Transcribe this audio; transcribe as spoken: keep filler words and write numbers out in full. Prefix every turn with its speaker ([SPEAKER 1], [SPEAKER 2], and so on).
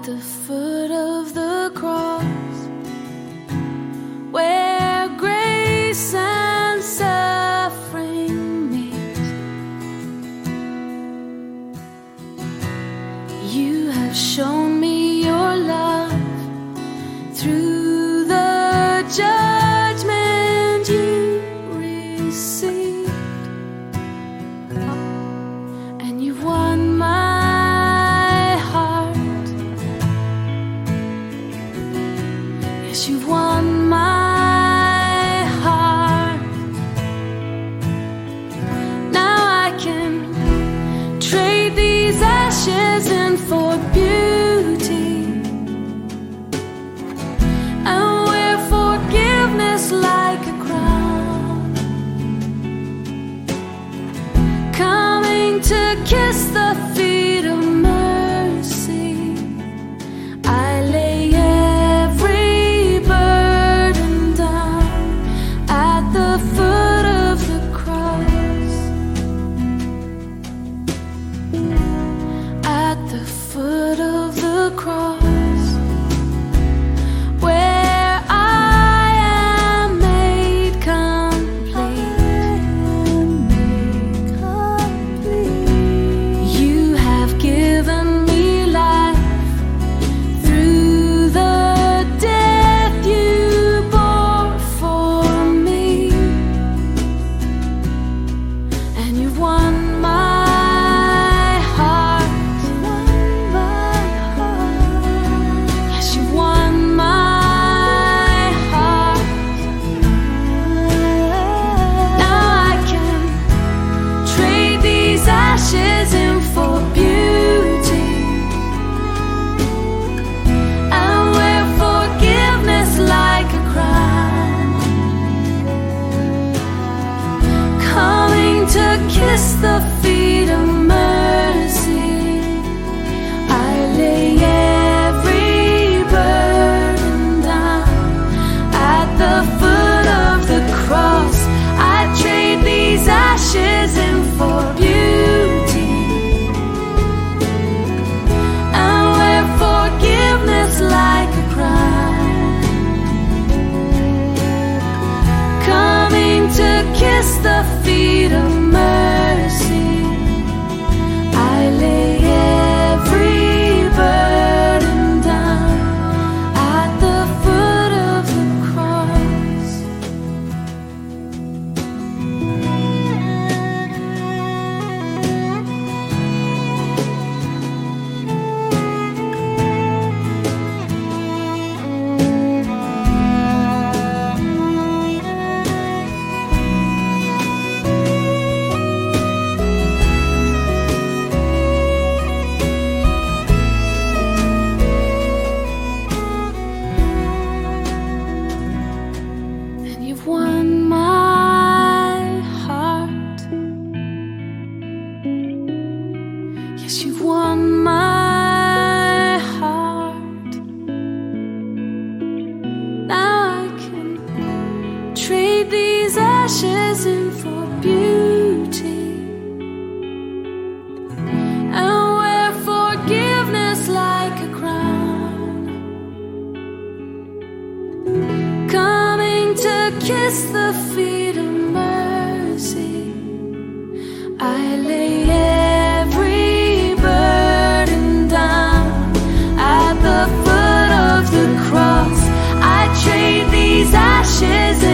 [SPEAKER 1] the foot of the cross, where grace and suffering meet, you have shown me your love through the judgment you received, and you've won my heart. Yes, you've won my heart. Now I can trade these ashes in for beauty, and wear forgiveness like a crown, coming to kiss the feet of mercy. I lay every burden down at the foot of the cross, at the foot of the cross, where I am made complete. You have given me life through the death you bore for me, and you've won my heart. Yes, you've won my heart. Now I can trade these ashes in for beauty, and wear forgiveness like a crown, coming to kiss the feet of mercy. I lay every burden down at the foot of the cross. I trade these ashes in for beauty, and wear forgiveness like a crown, coming to kiss the feet of mercy. I lay every burden down at the foot of the cross. And you've won my heart. Yes, you've won my heart. Now I can trade these ashes in for beauty, and wear forgiveness like a crown, coming to kiss the feet of mercy. I lay every burden down at the foot of the cross. I trade these ashes